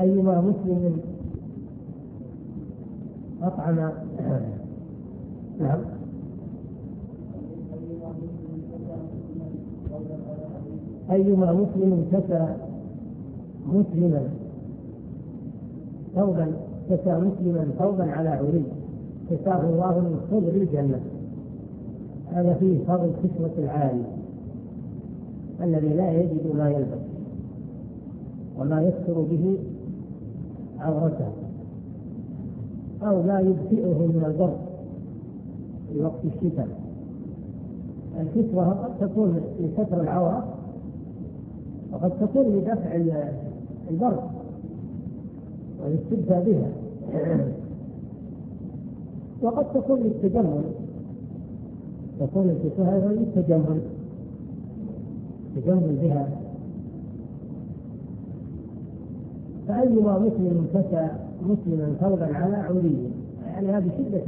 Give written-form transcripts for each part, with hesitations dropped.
أيما مسلم أطعم نعم أيما مسلم كسى مسلما ثوبا على عري كساه الله من خضر الجنة. هذا فيه فضل كسوة العاري الذي لا يجد ما يلبس وما يستر به عورته أو لا يدفئه من البرد في وقت الشتاء. الكسوة قد تكون لستر العورة وقد تكون لدفع البرد والاستدفاء بها، وقد تكون للتجمل، تكون الكسوة أيضا للتجمل بها. فأيما مسلم كسى مسلما ثوبا على عري، يعني هذه شدة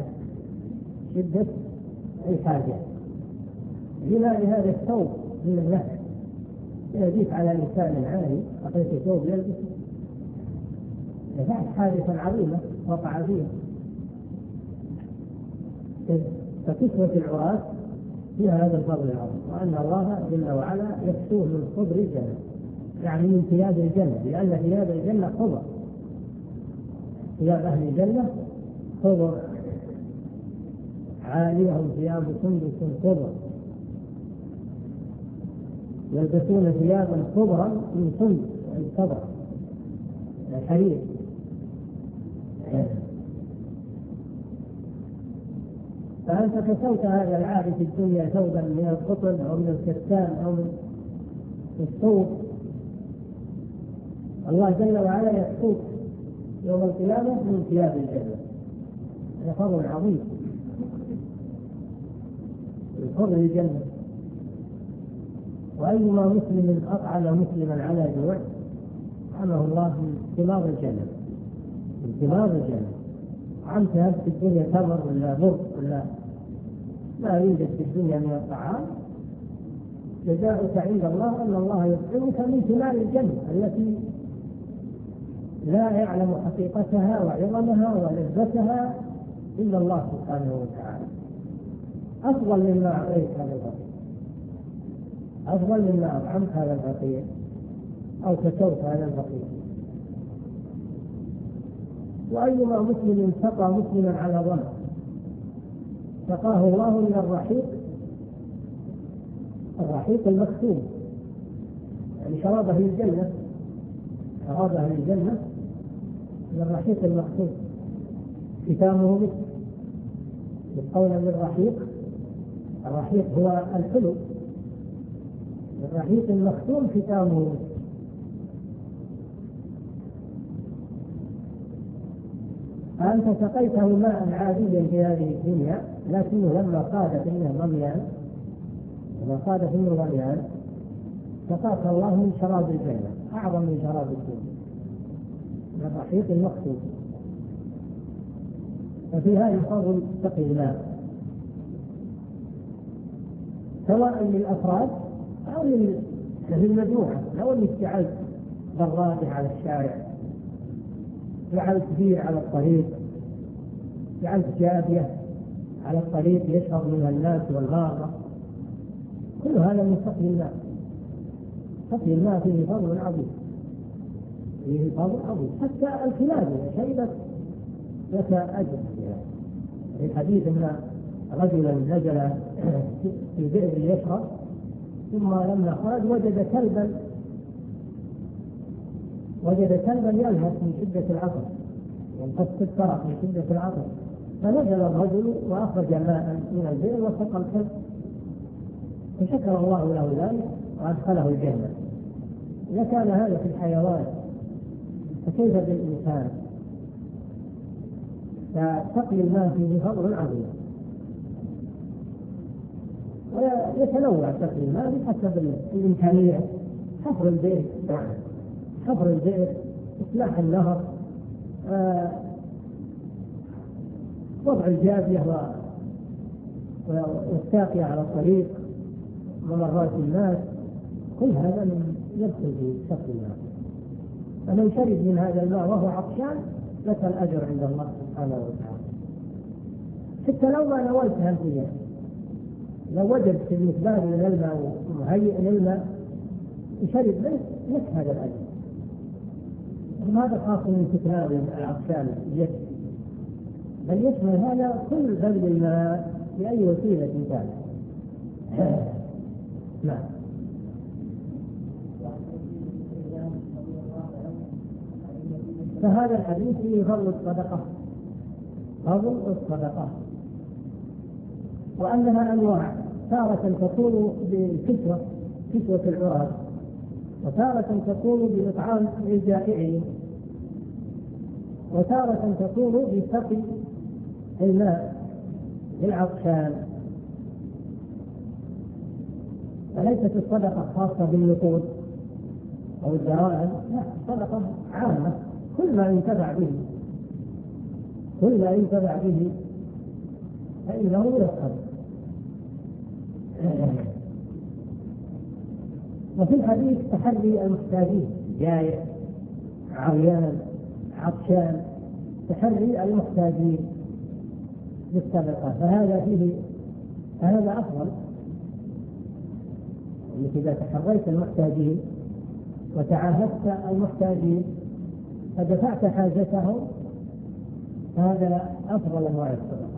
الحاجة لهذا الثوب من النفس. يضيف على إنسان عاري أعطيته ثوب يلبسه يفعل حادثا عظيمة وقع فيها. فكسوة العراة فيها هذا الفضل العظيم، وأن الله جل وعلا يكسوه من خضر الجنة، يعني من ثياب الجنة، لأن ثياب الجنة خضر، ثياب أهل الجنة خضر، عاليهم ثياب سندس خضر، يلبسون ثيابا خضرا من سندس الخضر الحرير. فأنت كسوت هذا العاري في الدنيا ثوبا من القطن أو من الكتان أو من الصوف، الله جل وعلا يكسوك يوم القيامة من ثياب الجنة. هذا فضل عظيم من فضل الجنة. وأيما مسلم أطعم مسلما على جوع أطعمه الله من ثمار الجنة. طعمت في الدنيا تمر ولا بر ولا ما يوجد في الدنيا من الطعام، جزاؤك عند الله أن الله يطعمك من ثمار الجنة التي لا يعلم حقيقتها وعظمها ولذتها إلا الله سبحانه وتعالى. أفضل مما أعطيت هذا الفقير، أفضل مما أطعمت هذا الفقير أو كسوت هذا الفقير. وأيما مسلم سقى مسلما على ظمأ سقاه الله من الرحيق المختوم، يعني شرابه الجنة من الرحيق المختوم، ختامه مسك. بالقول الرحيق هو الحلو، الرحيق المختوم ختامه مسك. فأنت سقيته ماء عاديا في هذه الدنيا، لكنه لما قاد فيه الرميان سقاك الله من شراب الجنة أعظم من شراب الدنيا، من الرحيق المختوم. ففي هذه فضل سقي الماء سواء للأفراد أو للمجموعة. لو أنك جعلت برادة على الشارع، جعلت بير على الطريق، جعلت جابية على الطريق يشرب منها الناس والغارة، كل هذا من سقي الماء. سقي الماء فيه فضل عظيم، حتى الكلاب شربت لك أجر. في الحديث أن رجلا نزل في بئر يشرب، ثم لما خرج وجد كلبا يلهث من شدة العطش، ينقص الطرق من شدة العطش، فنزل الرجل وأخرج ماء من البئر وسقى الكلب، فشكر الله له ذلك وأدخله الجنة. إذا كان هذا في الحيوان فكيف بالإنسان؟ فسقي الماء فيه فضل عظيم، ويتنوع سقي الماء بحسب الإمكانية. حفر البئر، إصلاح النهر، وضع الجابية والساقية على الطريق، ممرات الناس، كل هذا يدخل في سقي الماء. فمن شرب من هذا الماء وهو عطشان لك الأجر عند الله سبحانه وتعالى. حتى لو ما نولتها أنت، لو وجدت في المقدار من الماء ومهيئ للماء وشرب منه لك هذا الأجر. وهذا خاص من كتاب العطشان يكفي، بل يشمل هذا كل بذل الماء بأي وسيلة كانت. نعم. فهذا الحديث فيه فضل الصدقة، فضل الصدقة، وأنها أنواع، تارة تكون بالكسوة، كسوة العراة، وتارة تكون بإطعام الجائعين، وتارة تكون بسقي الماء للعطشان. فليست الصدقة خاصة بالنقود أو الدراهم، لا، الصدقة عامة، كل ما ينتفع به، كل ما ينتفع به فإنه يصدق. وفي الحديث تحري المحتاجين، جائع، عريان، عطشان، تحري المحتاجين بالصدقة، فهذا أفضل. إنك إذا تحريت المحتاجين وتعاهدت المحتاجين فدفعت حاجتهم، هذا أفضل أنواع الصدقة.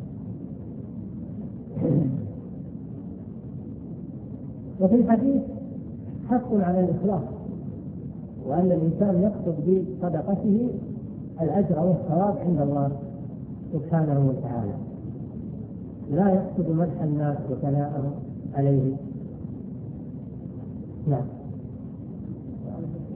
وفي الحديث حث على الإخلاص، وأن الإنسان يقصد بصدقته الأجر والثواب عند الله سبحانه وتعالى، لا يقصد مدح الناس وثناءهم عليه. نعم.